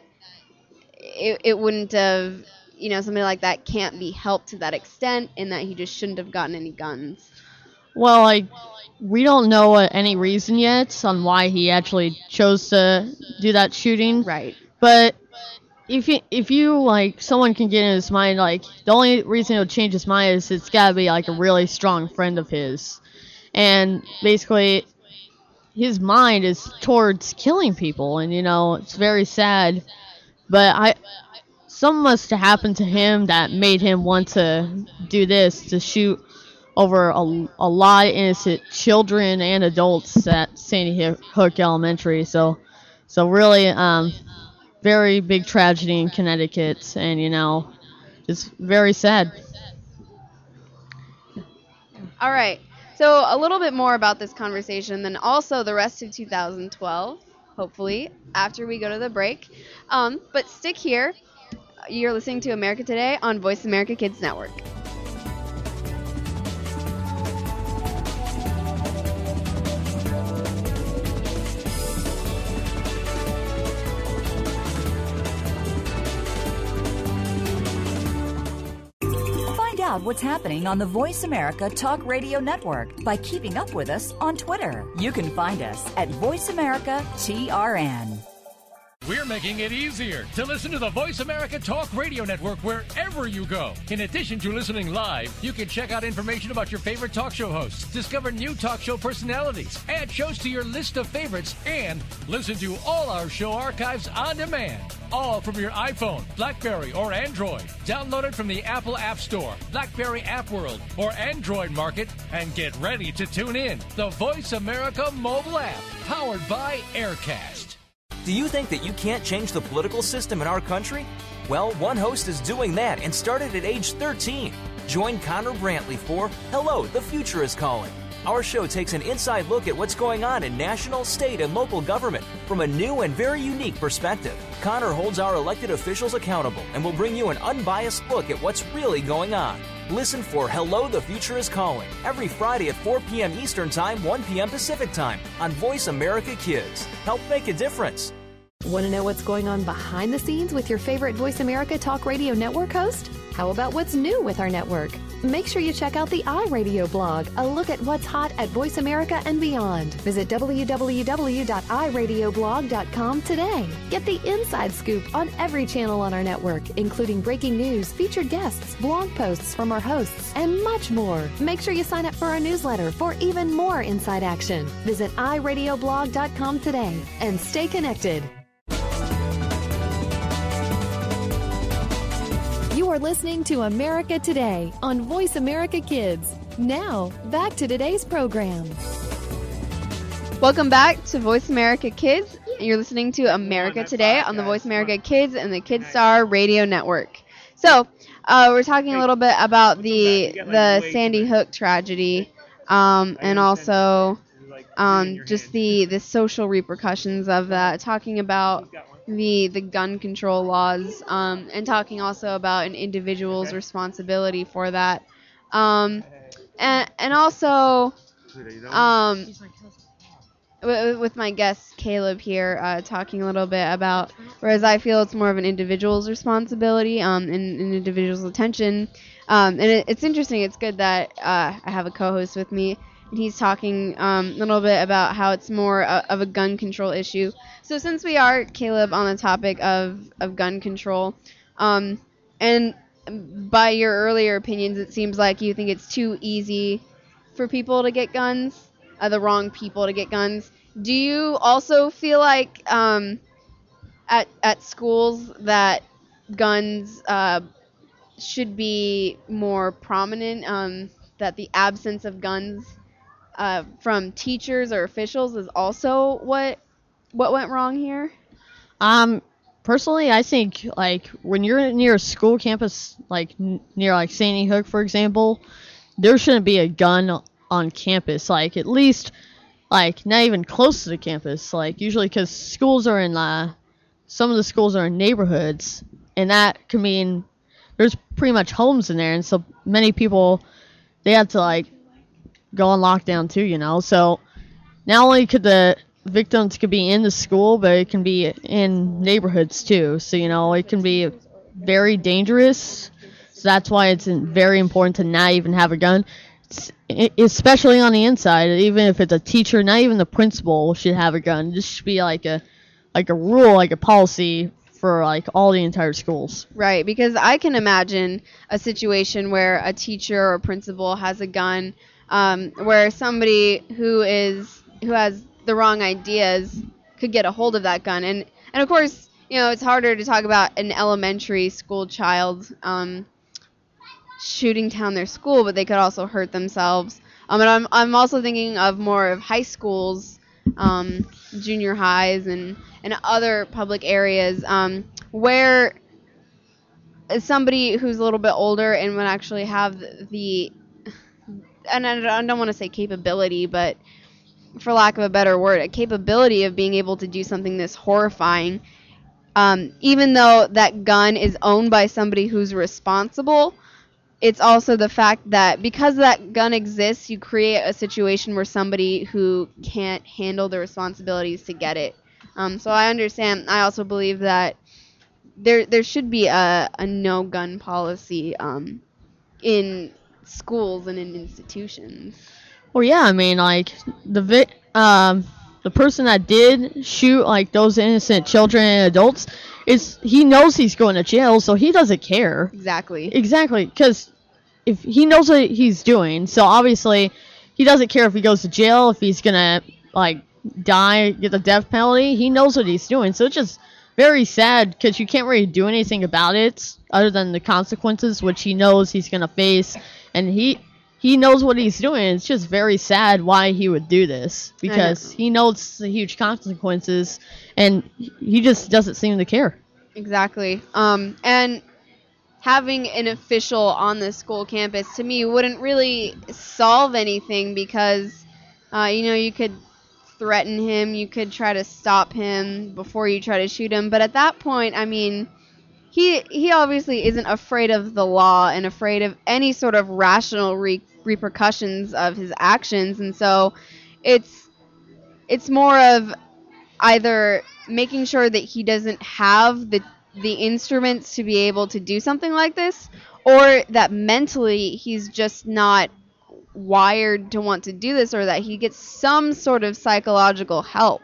it it wouldn't have, you know, somebody like that can't be helped to that extent, and that he just shouldn't have gotten any guns? Well, like, we don't know uh, any reason yet on why he actually chose to do that shooting. Right. But if you, if you, like, someone can get in his mind, like, the only reason he'll change his mind is it's gotta be, like, a really strong friend of his. And basically, his mind is towards killing people, and, you know, it's very sad. But I, something must have happened to him that made him want to do this, to shoot over a, a lot of innocent children and adults at Sandy Hook Elementary. So, so really, um, very big tragedy in Connecticut, and, you know, just very sad. All right. So a little bit more about this conversation, then also the rest of two thousand twelve, hopefully, after we go to the break. Um, but stick here. You're listening to America Today on Voice America Kids Network. Out what's happening on the Voice America Talk Radio Network by keeping up with us on Twitter. You can find us at Voice America T R N. We're making it easier to listen to the Voice America Talk Radio Network wherever you go. In addition to listening live, you can check out information about your favorite talk show hosts, discover new talk show personalities, add shows to your list of favorites, and listen to all our show archives on demand. All from your iPhone, BlackBerry, or Android. Download it from the Apple App Store, BlackBerry App World, or Android Market, and get ready to tune in. The Voice America mobile app, powered by Aircast. Do you think that you can't change the political system in our country? Well, one host is doing that and started at age thirteen. Join Connor Brantley for Hello, the Future is Calling. Our show takes an inside look at what's going on in national, state, and local government from a new and very unique perspective. Connor holds our elected officials accountable and will bring you an unbiased look at what's really going on. Listen for Hello, the Future is Calling every Friday at four p.m. Eastern Time, one p.m. Pacific Time on Voice America Kids. Help make a difference. Want to know what's going on behind the scenes with your favorite Voice America Talk Radio Network host? How about what's new with our network? Make sure you check out the iRadio blog, a look at what's hot at Voice America and beyond. Visit w w w dot i radio blog dot com today. Get the inside scoop on every channel on our network, including breaking news, featured guests, blog posts from our hosts, and much more. Make sure you sign up for our newsletter for even more inside action. Visit i radio blog dot com today and stay connected. You are listening to America Today on Voice America Kids. Now, back to today's program. Welcome back to Voice America Kids. You're listening to America Today on the Voice America Kids and the KidStar Radio Network. So, uh, we're talking a little bit about the the Sandy Hook tragedy, um, and also um, just the, the social repercussions of that, talking about the the gun control laws, um, and talking also about an individual's responsibility for that, um, and and also um, w- with my guest Caleb here, uh, talking a little bit about, whereas I feel it's more of an individual's responsibility, um, and an individual's attention, um, and it, it's interesting. It's good that uh, I have a co-host with me. And he's talking um, a little bit about how it's more a, of a gun control issue. So since we are, Caleb, on the topic of, of gun control, um, and by your earlier opinions, it seems like you think it's too easy for people to get guns, uh, the wrong people to get guns. Do you also feel like um, at at schools that guns uh, should be more prominent, um, that the absence of guns Uh, from teachers or officials is also what what went wrong here? Um, personally, I think, like, when you're near a school campus, like n- near like Sandy Hook, for example, there shouldn't be a gun on campus. Like, at least, like, not even close to the campus. Like, usually, because schools are in uh, some of the schools are in neighborhoods, and that can mean there's pretty much homes in there, and so many people, they have to, like, go on lockdown too, you know. So not only could the victims could be in the school, but it can be in neighborhoods too. So, you know, it can be very dangerous. So that's why it's very important to not even have a gun, it's, especially on the inside. Even if it's a teacher, not even the principal should have a gun. This should be like a like a rule, like a policy for like all the entire schools. Right, because I can imagine a situation where a teacher or principal has a gun, um, where somebody who is who has the wrong ideas could get a hold of that gun, and and of course, you know, it's harder to talk about an elementary school child um, shooting down their school, but they could also hurt themselves. Um, and I'm I'm also thinking of more of high schools, um, junior highs, and and other public areas um, where somebody who's a little bit older and would actually have the, and I don't want to say capability, but for lack of a better word, a capability of being able to do something this horrifying, um, even though that gun is owned by somebody who's responsible. It's also the fact that because that gun exists, you create a situation where somebody who can't handle the responsibilities to get it. Um, so I understand. I also believe that there there should be a, a no gun policy um, in schools and in institutions. Well, yeah, I mean, like the vi- um the person that did shoot like those innocent children and adults, is he knows he's going to jail, so he doesn't care. Exactly. Exactly, because if he knows what he's doing, so obviously he doesn't care if he goes to jail, if he's gonna like die, get the death penalty. He knows what he's doing, so it's just very sad because you can't really do anything about it other than the consequences, which he knows he's gonna face, and he he knows what he's doing. It's just very sad why he would do this because know. he knows the huge consequences, and he just doesn't seem to care. Exactly. Um, and having an official on the school campus, to me, wouldn't really solve anything because, uh, you know, you could threaten him, you could try to stop him before you try to shoot him. But at that point, I mean, he he obviously isn't afraid of the law and afraid of any sort of rational re- repercussions of his actions. And so it's it's more of either making sure that he doesn't have the the instruments to be able to do something like this, or that mentally he's just not wired to want to do this, or that he gets some sort of psychological help.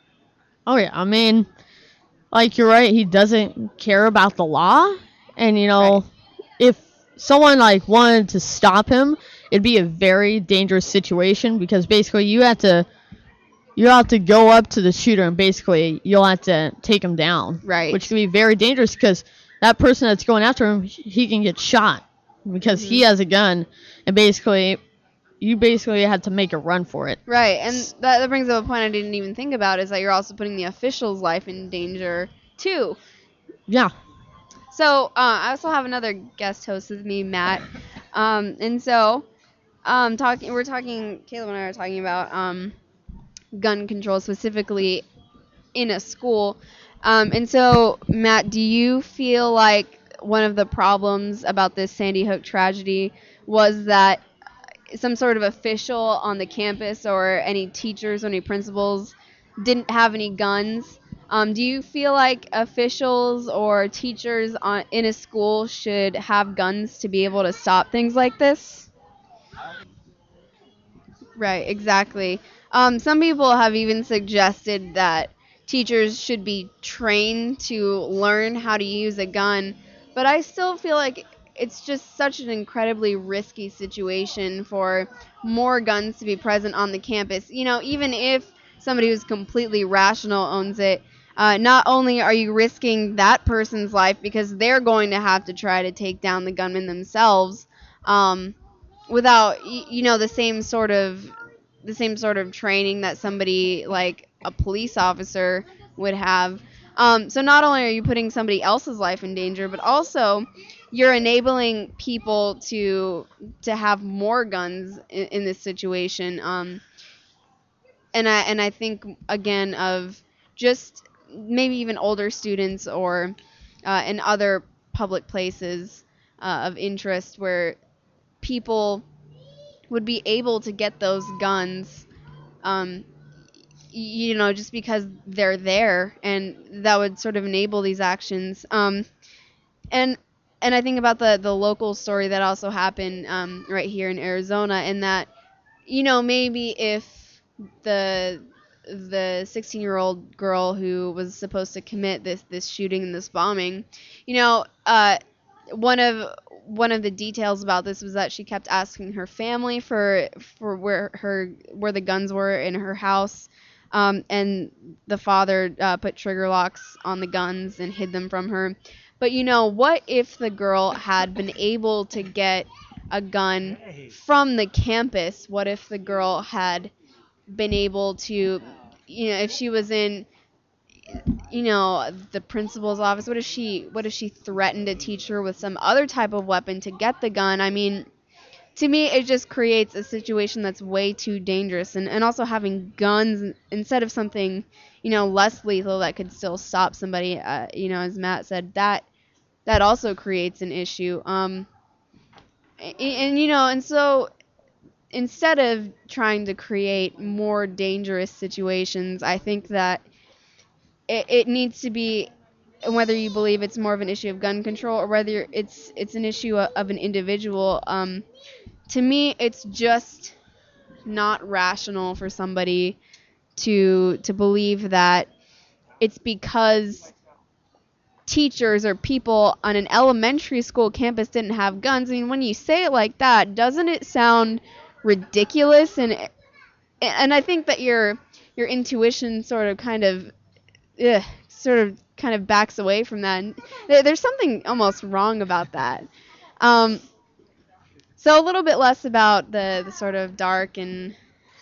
Oh yeah, I mean, like you're right, he doesn't care about the law, and you know, right. if someone like wanted to stop him, it'd be a very dangerous situation because basically you have to You have to go up to the shooter and basically you'll have to take him down. Right. Which can be very dangerous because that person that's going after him, he can get shot because mm-hmm. he has a gun. And basically, you basically have to make a run for it. Right. And that, that brings up a point I didn't even think about is that you're also putting the official's life in danger, too. Yeah. So, uh, I also have another guest host with me, Matt. Um, and so, um, talking, we're talking, Caleb and I are talking about, um, gun control specifically in a school. Um, and so, Matt, do you feel like one of the problems about this Sandy Hook tragedy was that some sort of official on the campus or any teachers or any principals didn't have any guns? Um, do you feel like officials or teachers on, in a school should have guns to be able to stop things like this? Right, exactly. Um, some people have even suggested that teachers should be trained to learn how to use a gun, but I still feel like it's just such an incredibly risky situation for more guns to be present on the campus. You know, even if somebody who's completely rational owns it, uh, not only are you risking that person's life because they're going to have to try to take down the gunman themselves, um, without, you know, the same sort of the same sort of training that somebody like a police officer would have. Um, so not only are you putting somebody else's life in danger, but also you're enabling people to to have more guns in, in this situation. Um, and I and I think again of just maybe even older students or uh, in other public places uh, of interest where people would be able to get those guns, um, you know, just because they're there, and that would sort of enable these actions. Um, and and I think about the, the local story that also happened um, right here in Arizona, and that, you know, maybe if the the sixteen-year-old girl who was supposed to commit this this shooting and this bombing, you know, uh, one of one of the details about this was that she kept asking her family for for where her where the guns were in her house, um, and the father uh, put trigger locks on the guns and hid them from her. But you know, what if the girl had been able to get a gun from the campus? What if the girl had been able to, you know, if she was in, you know, the principal's office, what if she, what if she threatened a teacher with some other type of weapon to get the gun? I mean, to me, it just creates a situation that's way too dangerous. And, and also having guns instead of something, you know, less lethal that could still stop somebody, uh, you know, as Matt said, that, that also creates an issue. Um, and, and you know, and so instead of trying to create more dangerous situations, I think that it, it needs to be, whether you believe it's more of an issue of gun control or whether it's it's an issue of, of an individual. Um, to me, it's just not rational for somebody to to believe that it's because teachers or people on an elementary school campus didn't have guns. I mean, when you say it like that, doesn't it sound ridiculous? And and I think that your your intuition sort of kind of ugh, sort of kind of backs away from that. And there, there's something almost wrong about that. Um, so a little bit less about the, the sort of dark and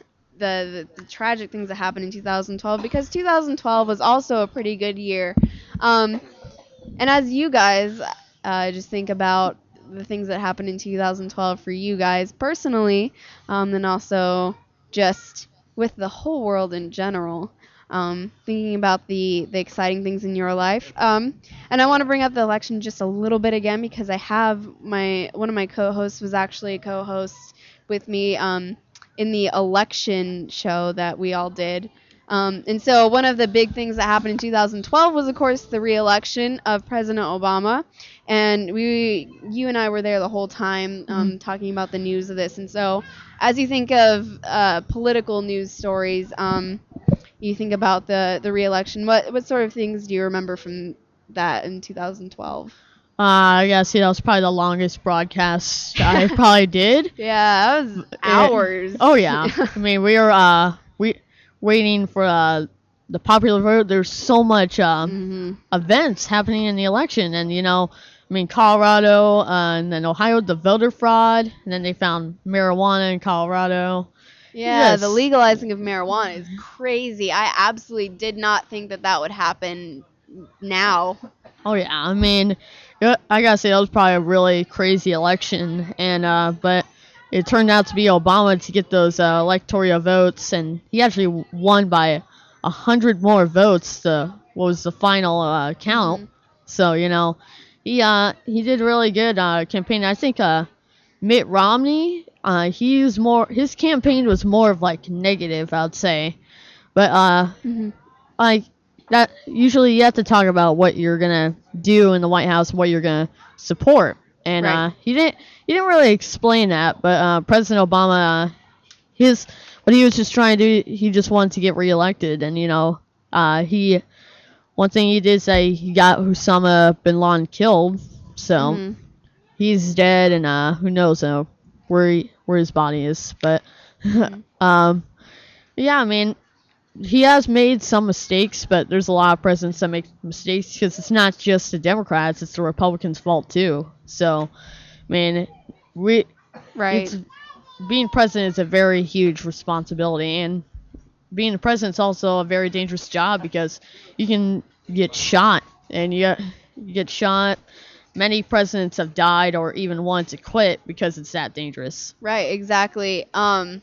the, the the tragic things that happened in two thousand twelve, because two thousand twelve was also a pretty good year. Um, and as you guys uh, just think about the things that happened in two thousand twelve for you guys personally, um, and also just with the whole world in general, um, thinking about the, the exciting things in your life. Um, and I want to bring up the election just a little bit again, because I have my one of my co-hosts was actually a co-host with me um, in the election show that we all did. Um, and so one of the big things that happened in two thousand twelve was, of course, the re-election of President Obama. And we, you and I were there the whole time um, mm-hmm. talking about the news of this. And so as you think of uh, political news stories, um, you think about the, the re-election, what, what sort of things do you remember from that in two thousand twelve? Uh, I gotta see, that was probably the longest broadcast I probably did. Yeah, that was hours. It, oh, yeah. I mean, we were uh, we waiting for uh, the popular vote. There's so much uh, mm-hmm. events happening in the election. And, you know, I mean, Colorado uh, and then Ohio, the voter fraud. And then they found marijuana in Colorado. Yeah, yes. The legalizing of marijuana is crazy. I absolutely did not think that that would happen now. Oh, yeah. I mean, I gotta say, that was probably a really crazy election. and uh, But it turned out to be Obama to get those uh, electoral votes. And he actually won by a hundred more votes to what was the final uh, count. Mm-hmm. So, you know, he uh, he did really good uh, campaign. I think uh, Mitt Romney, uh, he was more, his campaign was more of like negative, I'd say. But uh, mm-hmm. like that, usually you have to talk about what you're gonna do in the White House, what you're gonna support, and right. uh, he didn't he didn't really explain that. But uh, President Obama, uh, his what he was just trying to do, he just wanted to get reelected, and you know, uh, he one thing he did say, he got Osama bin Laden killed, so mm-hmm. he's dead, and uh, who knows uh, where he, where his body is. But mm-hmm. um, yeah, I mean, he has made some mistakes, but there's a lot of presidents that make mistakes, because it's not just the Democrats, it's the Republicans' fault too. So, I mean, we right. It's, being president is a very huge responsibility, and being a president is also a very dangerous job, because you can get shot, and you, you get shot. Many presidents have died or even wanted to quit because it's that dangerous. Right, exactly. Um,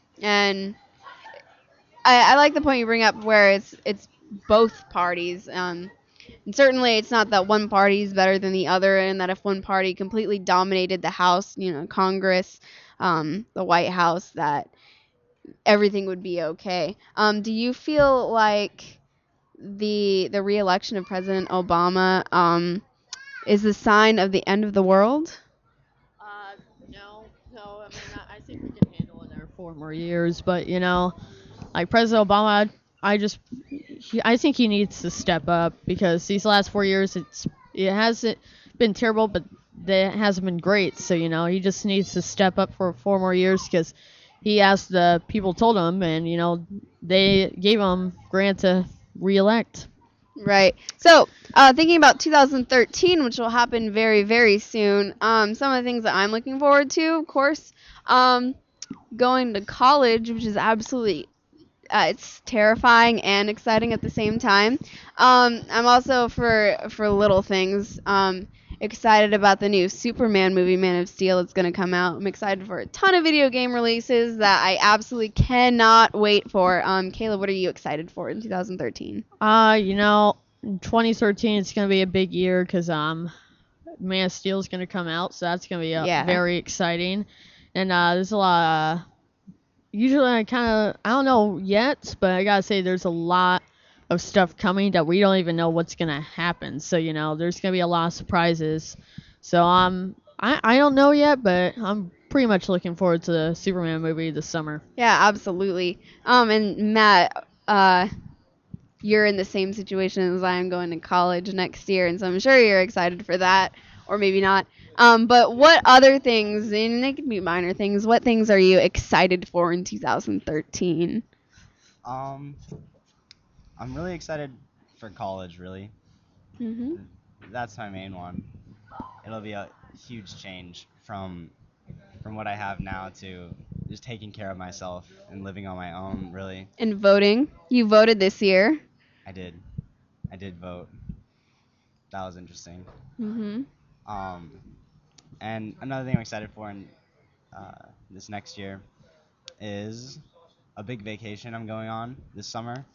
and I, I like the point you bring up where it's it's both parties. Um, and certainly it's not that one party is better than the other, and that if one party completely dominated the House, you know, Congress, um, the White House, that everything would be okay. Um, do you feel like the the re-election of President Obama um, is the sign of the end of the world? Uh, no, no. I mean, I think we can handle it in our four more years, but you know, like President Obama, I just, he, I think he needs to step up because these last four years, it's it hasn't been terrible, but it hasn't been great. So, you know, he just needs to step up for four more years because he asked the people told him, and, you know, they gave him Grant to reelect. Right. So, uh, thinking about two thousand thirteen, which will happen very, very soon, um, some of the things that I'm looking forward to, of course, um, going to college, which is absolutely Uh, it's terrifying and exciting at the same time. Um, I'm also, for for little things, um, excited about the new Superman movie, Man of Steel. It's going to come out. I'm excited for a ton of video game releases that I absolutely cannot wait for. Um, Caleb, what are you excited for in two thousand thirteen? Uh, you know, in twenty thirteen, it's going to be a big year because um, Man of Steel is going to come out, so that's going to be uh, Yeah. very exciting. And uh, there's a lot of... Usually I kind of, I don't know yet, but I gotta say there's a lot of stuff coming that we don't even know what's gonna happen. So, you know, there's gonna be a lot of surprises. So, um, I, I don't know yet, but I'm pretty much looking forward to the Superman movie this summer. Yeah, absolutely. Um, and Matt, uh, you're in the same situation as I am, going to college next year, and so I'm sure you're excited for that, or maybe not. Um, but what other things, and they can be minor things, what things are you excited for in two thousand thirteen? Um, I'm really excited for college, really. Mm-hmm. That's my main one. It'll be a huge change from from what I have now to just taking care of myself and living on my own, really. And voting. You voted this year. I did. I did vote. That was interesting. Mm-hmm. Um, and another thing I'm excited for in uh, this next year is a big vacation I'm going on this summer.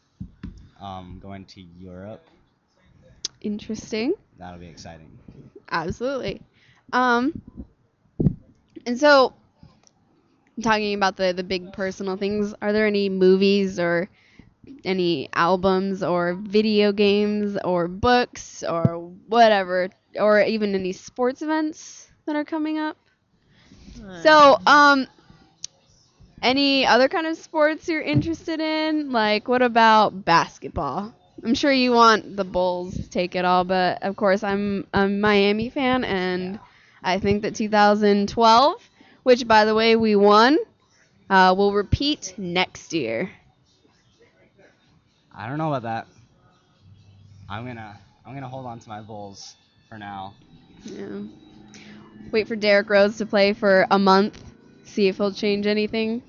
Um, going to Europe. Interesting. That'll be exciting. Absolutely. Um, and so, talking about the, the big personal things, are there any movies or any albums or video games or books or whatever, or even any sports events that are coming up? Uh, So, um, any other kind of sports you're interested in? Like, what about basketball? I'm sure you want the Bulls to take it all, but of course I'm a Miami fan, and I think that two thousand twelve, which by the way we won, uh, will repeat next year. I don't know about that. I'm gonna I'm gonna hold on to my Bulls for now. Yeah. Wait for Derrick Rose to play for a month, see if he'll change anything.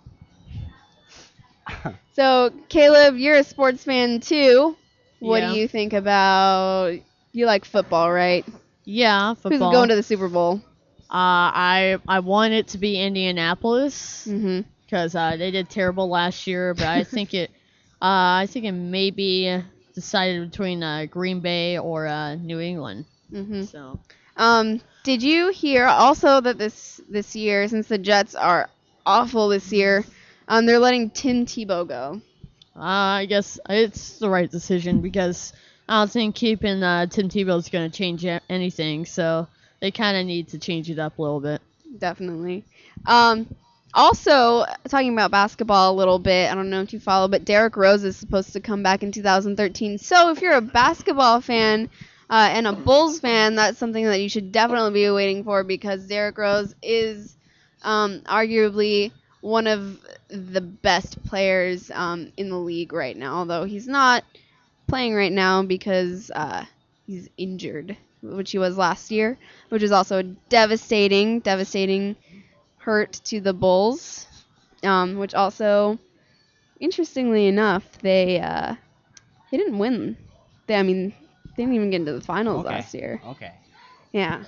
So, Caleb, you're a sports fan too. What Yeah. do you think about, you like football, right? Yeah, football. Who's going to the Super Bowl? Uh, I I want it to be Indianapolis Mm-hmm. because uh, they did terrible last year, but I think it uh, I think it may be decided between uh, Green Bay or uh, New England. Mm-hmm. So Um, did you hear also that this this year, since the Jets are awful this year, um, they're letting Tim Tebow go? uh, I guess it's the right decision because I don't think keeping uh, Tim Tebow is going to change a- anything. So they kind of need to change it up a little bit. Definitely. Um, also, talking about basketball a little bit, I don't know if you follow, but Derrick Rose is supposed to come back in two thousand thirteen. So if you're a basketball fan uh, and a Bulls fan, that's something that you should definitely be waiting for, because Derrick Rose is um, arguably one of the best players um, in the league right now, although he's not playing right now because uh, he's injured, which he was last year, which is also a devastating, devastating hurt to the Bulls, um, which also, interestingly enough, they uh, they didn't win. They, I mean, they didn't even get into the finals Okay. last year. Okay. Yeah.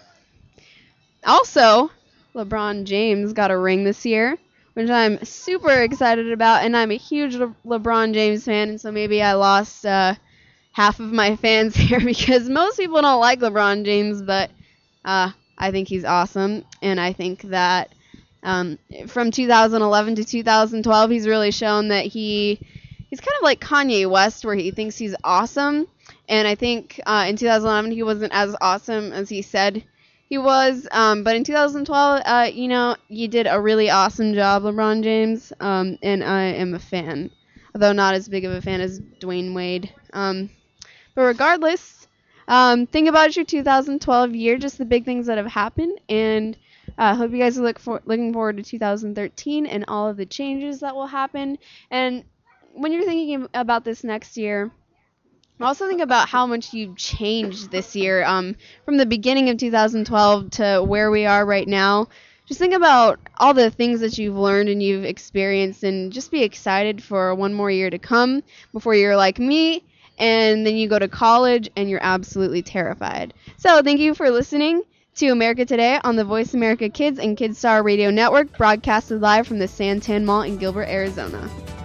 Also, LeBron James got a ring this year, which I'm super excited about, and I'm a huge Le- LeBron James fan, and so maybe I lost uh, half of my fans here because most people don't like LeBron James, but uh, I think he's awesome, and I think that um, from two thousand eleven to two thousand twelve, he's really shown that he he's kind of like Kanye West, where he thinks he's awesome, and I think uh, in two thousand eleven he wasn't as awesome as he said he was, um, but in two thousand twelve, uh, you know, you did a really awesome job, LeBron James, um, and I am a fan although not as big of a fan as Dwayne Wade. Um, but regardless, um, think about your two thousand twelve year, just the big things that have happened, and I uh, hope you guys are look for, looking forward to two thousand thirteen and all of the changes that will happen. And when you're thinking about this next year, also think about how much you've changed this year, um, from the beginning of two thousand twelve to where we are right now. Just think about all the things that you've learned and you've experienced, and just be excited for one more year to come before you're like me, and then you go to college and you're absolutely terrified. So thank you for listening to America Today on the Voice America Kids and KidStar Radio Network, broadcasted live from the Santan Mall in Gilbert, Arizona.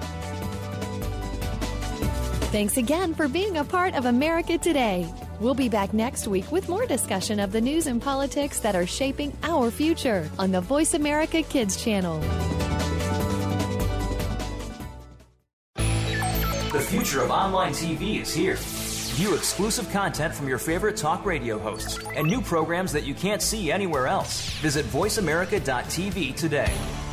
Thanks again for being a part of America Today. We'll be back next week with more discussion of the news and politics that are shaping our future on the Voice America Kids channel. The future of online T V is here. View exclusive content from your favorite talk radio hosts and new programs that you can't see anywhere else. Visit voice america dot t v today.